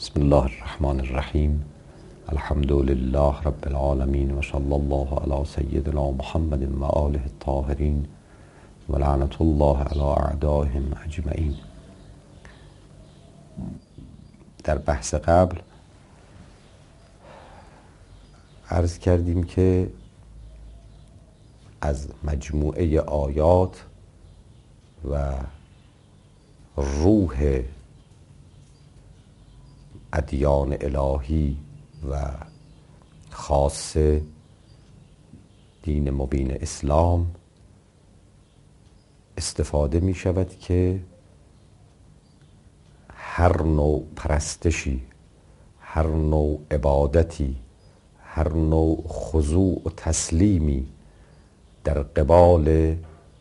بسم الله الرحمن الرحیم. الحمد لله رب العالمین و صلی الله علی سیدنا محمد و آله الطاهرین و لعنت الله علی اعدائهم اجمعین. در بحث قبل عرض کردیم که از مجموعه آیات و روح ادیان الهی و خاص دین مبین اسلام استفاده می شود که هر نوع پرستشی، هر نوع عبادتی، هر نوع خضوع و تسلیمی در قبال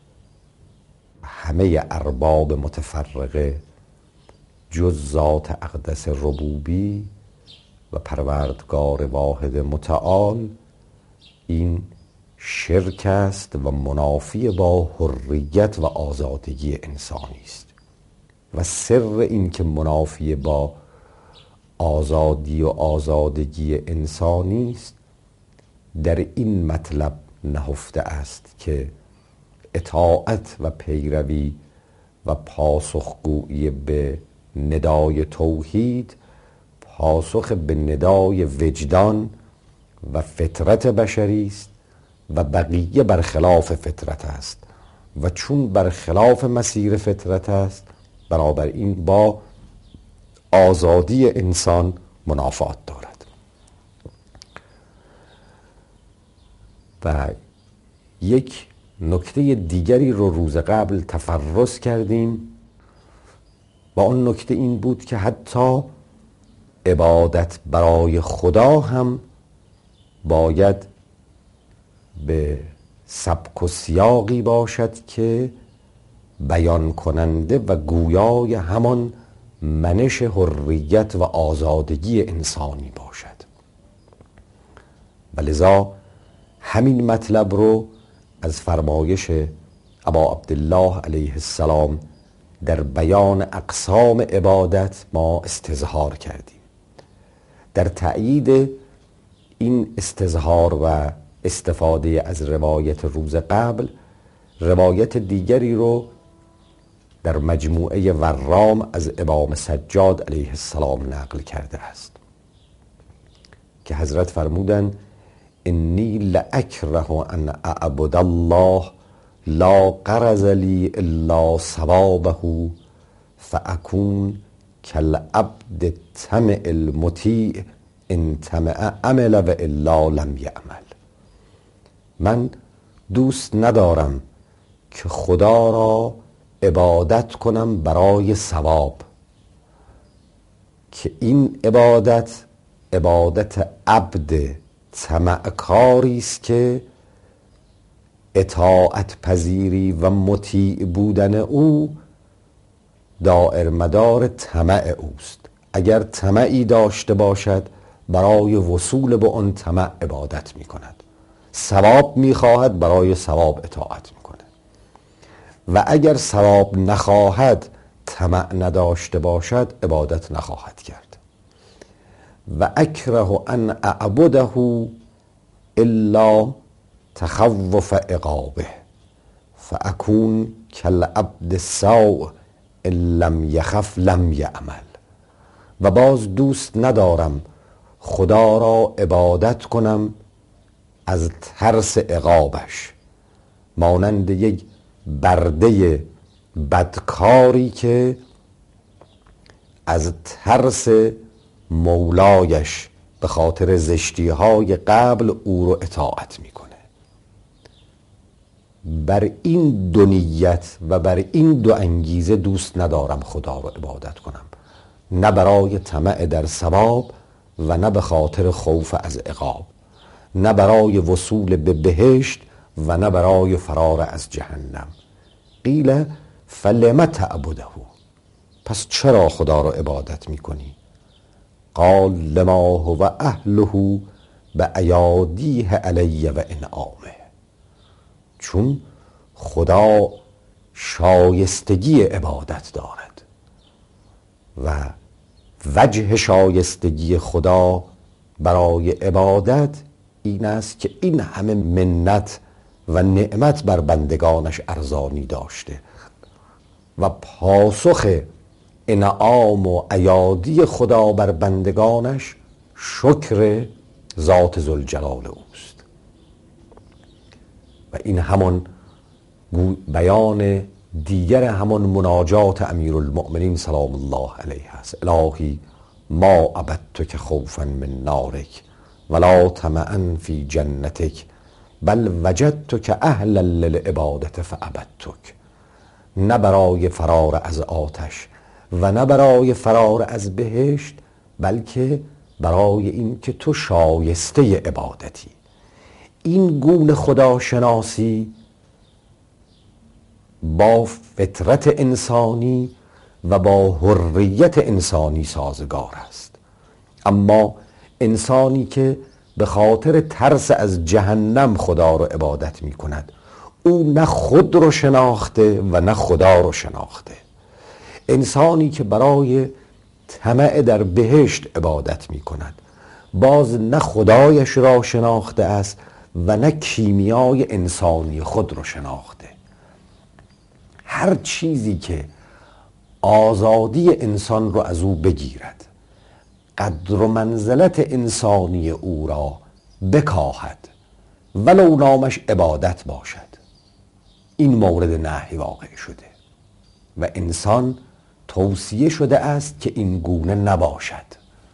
همه ارباب متفرقه جز ذات اقدس ربوبی و پروردگار واحد متعال، این شرک است و منافی با حریت و آزادگی انسانی است. و سر این که منافی با آزادی و آزادگی انسانی است در این مطلب نهفته است که اطاعت و پیروی و پاسخگویی به ندای توحید پاسخ به ندای وجدان و فطرت بشری است و بقیه برخلاف فطرت است و چون برخلاف مسیر فطرت است بنابراین با آزادی انسان منافات دارد. و یک نکته دیگری رو روز قبل تفرس کردیم و آن نکته این بود که حتی عبادت برای خدا هم باید به سبک و سیاقی باشد که بیان کننده و گویای همان منش حریت و آزادگی انسانی باشد. و لذا همین مطلب رو از فرمایش ابا عبدالله علیه السلام در بیان اقسام عبادت ما استظهار کردیم. در تأیید این استظهار و استفاده از روایت روز قبل، روایت دیگری رو در مجموعه ورام از امام سجاد علیه السلام نقل کرده است که حضرت فرمودند انی لاکره ان اعبد الله لا غرض لی الا ثوابه فاکون کالعبد الطمع المطیع ان طمع عمل و الا لم یعمل. من دوست ندارم که خدا را عبادت کنم برای ثواب، که این عبادت عبد طمعکاری است که اطاعت پذیری و مطیع بودن او دائر مدار طمع اوست. اگر طمعی داشته باشد برای وصول به آن طمع عبادت می کند، ثواب می خواهد برای ثواب اطاعت می کند. و اگر ثواب نخواهد، طمع نداشته باشد، عبادت نخواهد کرد. و اکره ان اعبده الا تخوف عقابه فاکون کالعبد السوء ان لم یخف لم یعمل. و باز دوست ندارم خدا را عبادت کنم از ترس عقابش، مانند یک برده بدکاری که از ترس مولایش به خاطر زشتی‌های قبل او رو اطاعت میکنه. بر این دو نیت و بر این دو انگیزه دوست ندارم خدا رو عبادت کنم، نه برای طمع در ثواب و نه به خاطر خوف از عقاب، نه برای وصول به بهشت و نه برای فرار از جهنم. قیل فلم تعبده، پس چرا خدا رو عبادت میکنی؟ قال لما هو اهله بایادیه علی و انعامه، چون خدا شایستگی عبادت دارد و وجه شایستگی خدا برای عبادت این است که این همه منت و نعمت بر بندگانش ارزانی داشته و پاسخ انعام و ایادی خدا بر بندگانش شکر ذات ذوالجلال اوست. و این همان بیان دیگر همان مناجات امیرالمؤمنین سلام الله علیه است. الهی ما عبدتک خوفا من نارک ولا طمعا فی جنتک بل وجدتک اهلا للعبادة فعبدتک. نه برای فرار از آتش و نه برای فرار از بهشت، بلکه برای این که تو شایسته عبادتی. این گونه خداشناسی با فطرت انسانی و با حریت انسانی سازگار است. اما انسانی که به خاطر ترس از جهنم خدا رو عبادت می کند، او نه خود رو شناخته و نه خدا رو شناخته. انسانی که برای طمع در بهشت عبادت می کند، باز نه خدایش را شناخته است و نه کیمیای انسانی خود رو شناخته. هر چیزی که آزادی انسان رو از او بگیرد، قدر و منزلت انسانی او را بکاهد، ولو نامش عبادت باشد، این مورد نهی واقع شده و انسان توصیه شده است که این گونه نباشد.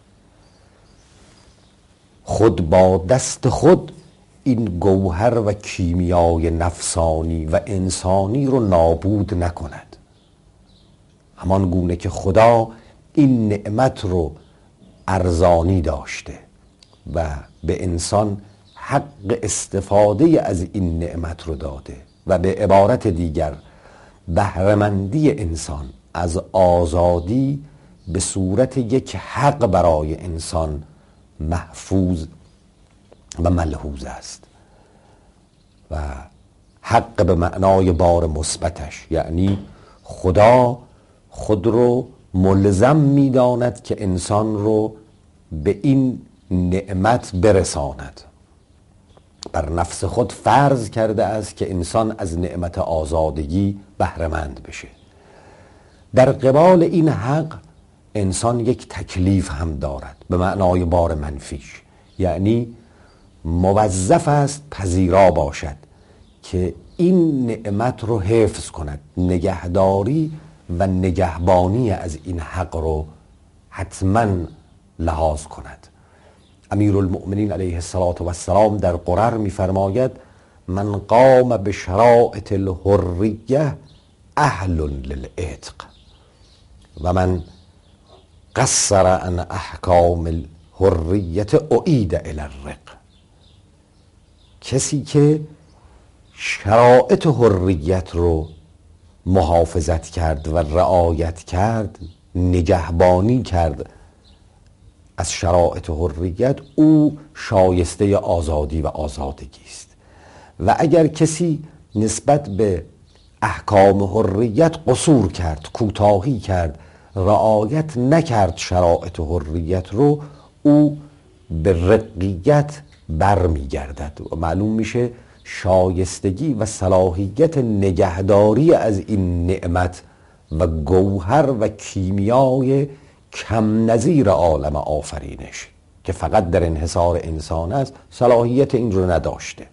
خود با دست خود این گوهر و کیمیای نفسانی و انسانی رو نابود نکند. همان گونه که خدا این نعمت رو ارزانی داشته و به انسان حق استفاده از این نعمت رو داده و به عبارت دیگر بهره‌مندی انسان از آزادی به صورت یک حق برای انسان محفوظ و ملحوظ است و حق به معنای بار مثبتش، یعنی خدا خود رو ملزم می‌داند که انسان رو به این نعمت برساند. بر نفس خود فرض کرده است که انسان از نعمت آزادگی بهره‌مند بشه. در قبال این حق انسان یک تکلیف هم دارد به معنای بار منفیش، یعنی موظف است پذیرا باشد که این نعمت رو حفظ کند، نگهداری و نگهبانی از این حق رو حتما لحاظ کند. امیرالمؤمنین علیه السلام در قرر می‌فرماید من قام بشرائط الحریه اهل للعتق و من قصر عن احکام الحریت اعید الی الرق. کسی که شرایط حریت رو محافظت کرد و رعایت کرد، نگهبانی کرد از شرایط حریت، او شایسته آزادی و آزادگی است. و اگر کسی نسبت به احکام حریت قصور کرد، کوتاهی کرد، رعایت نکرد شرایط حریت رو، او به رقیت برمیگردد و معلوم میشه شایستگی و صلاحیت نگهداری از این نعمت و گوهر و کیمیای کم نظیر عالم آفرینش که فقط در انحصار انسان است، صلاحیت این رو نداشته.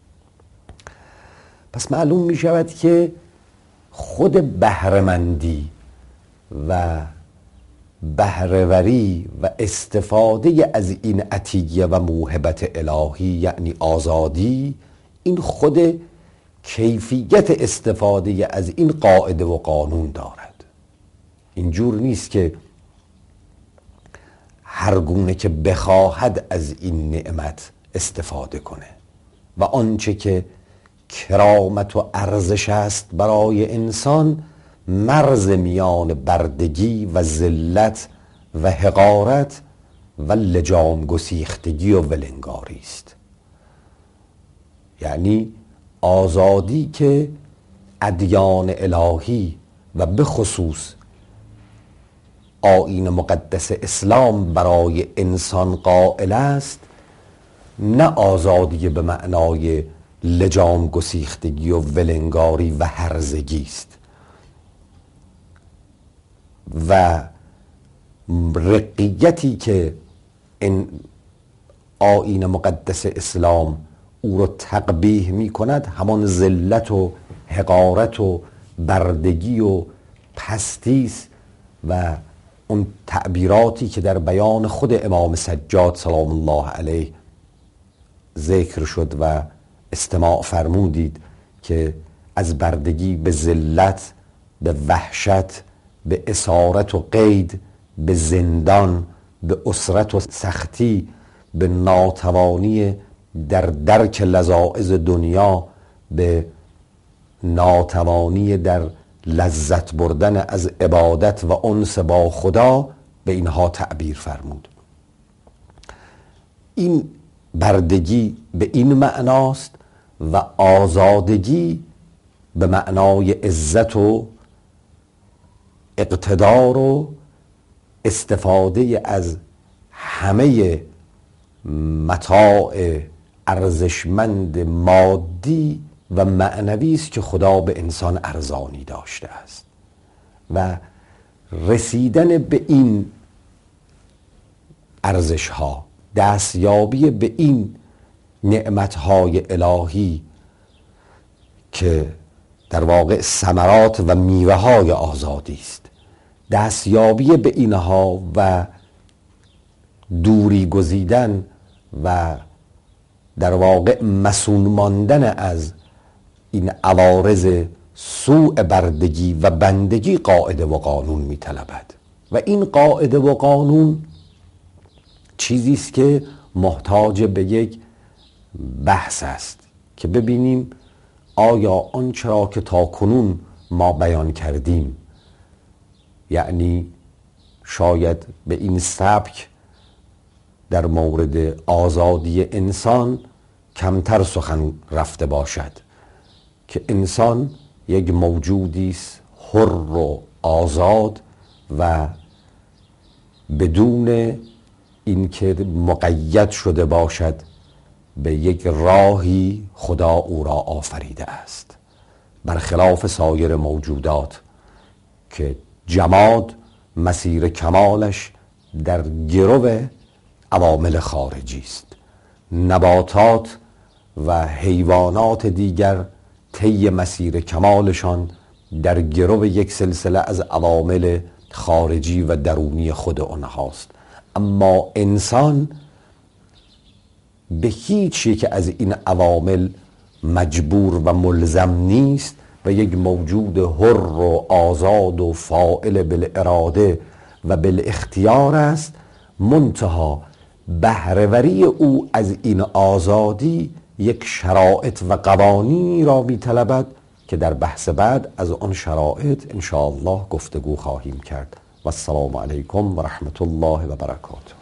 پس معلوم می شود که خود بهره‌مندی و بهره‌وری و استفاده از این عطیه و موهبت الهی یعنی آزادی، این خود کیفیت استفاده از این قاعده و قانون دارد. اینجور نیست که هر گونه که بخواهد از این نعمت استفاده کنه و آنچه که کرامت و ارزش است برای انسان مرز میان بردگی و ذلت و حقارت و لجام گسیختگی و ولنگاری است. یعنی آزادی که ادیان الهی و به خصوص آیین مقدس اسلام برای انسان قائل است نه آزادی به معنای لجام گسیختگی و ولنگاری و هرزگی است و رقیتی که این آیین مقدس اسلام او رو تقبیح می کند همان ذلت و حقارت و بردگی و پستی است و اون تعبیراتی که در بیان خود امام سجاد سلام الله علیه ذکر شد و استماع فرمودید که از بردگی به ذلت، به وحشت، به اسارت و قید، به زندان، به اسرت و سختی، به ناتوانی در درک لذاذ دنیا، به ناتوانی در لذت بردن از عبادت و انس با خدا، به اینها تعبیر فرمود. این بردگی به این معناست و آزادگی به معنای عزت و اقتدار و استفاده از همه متاع ارزشمند مادی و معنوی است که خدا به انسان ارزانی داشته است و رسیدن به این ارزش ها، دستیابی به این نعمت های الهی که در واقع ثمرات و میوه های آزادی است، دستیابی به اینها و دوری گزیدن و در واقع مسئول ماندن از این عوارض سوء بردگی و بندگی قاعده و قانون می طلبد و این قاعده و قانون چیزی است که محتاج به یک بحث است که ببینیم آیا آنچه را که تا کنون ما بیان کردیم، یعنی شاید به این سبک در مورد آزادی انسان کمتر سخن رفته باشد که انسان یک موجودی است حر و آزاد و بدون اینکه مقید شده باشد به یک راهی خدا او را آفریده است، برخلاف سایر موجودات که جماد مسیر کمالش در گرو عوامل خارجی است. نباتات و حیوانات دیگر طی مسیر کمالشان در گرو یک سلسله از عوامل خارجی و درونی خود آنهاست، اما انسان به هیچ یک از این عوامل مجبور و ملزم نیست و یک موجود حر و آزاد و فاعل بالاراده و بالاختیار است، منتها بهره‌وری او از این آزادی یک شرایط و قوانینی را می‌طلبد که در بحث بعد از آن شرایط ان شاء الله گفتگو خواهیم کرد. و السلام علیکم و رحمت الله و برکاته.